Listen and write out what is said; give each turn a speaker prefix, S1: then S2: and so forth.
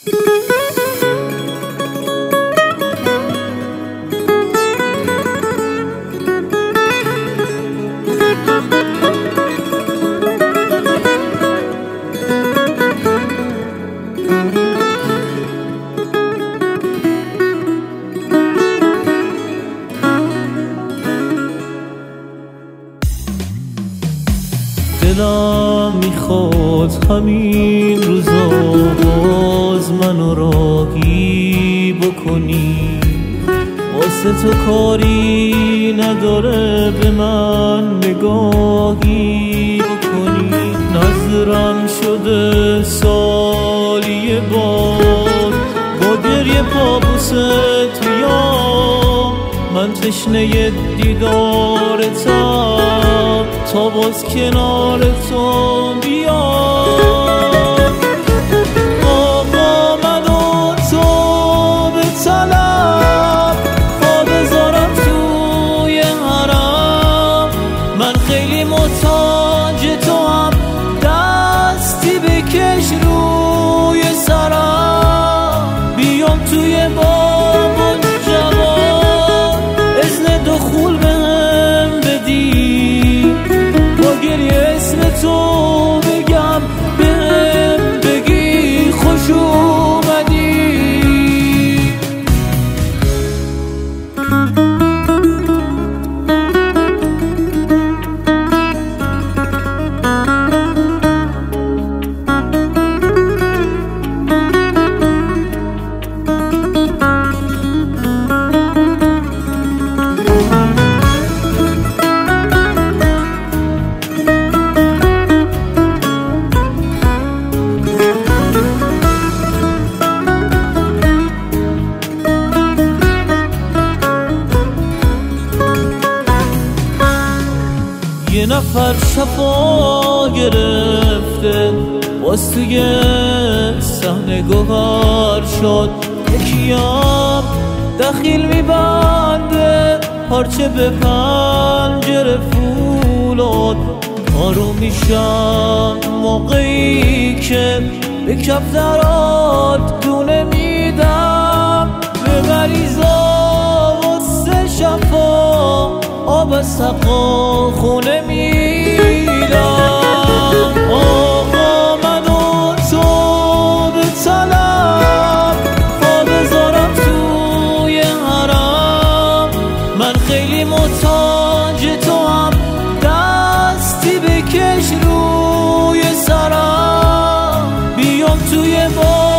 S1: دلم میخواد همین روزا باز منو راهی بکنی، واسه تو کاری نداره به من نگاهی بکنی. نظرم شده سالی بار با گریه پابوست میام، من تشنه دیدارتم تا باز کنار تو بیام. آقا منو تو به طلب پا بذارم توی حرم، من خیلی محتاج تو هم، دستی بکش روی سرم، بیام توی بابون جوان اذن دخول بهم بدی، با گریه اسم تو بگم بهم بگی خوش اومدی. یه نفر شفا گرفته باز توی صحنه گوهر شد، یکیم دخیل میبنده پارچه به پنجره فولاد. آروم میشم موقعی که به کفترات دونه میدم، به مریضا واسه شفا آب از سقا خونه میدم. آقا منو تو به طلب پا بذارم توی حرم، من خیلی محتاج تو هم، دستی بکش روی سرم، بیام توی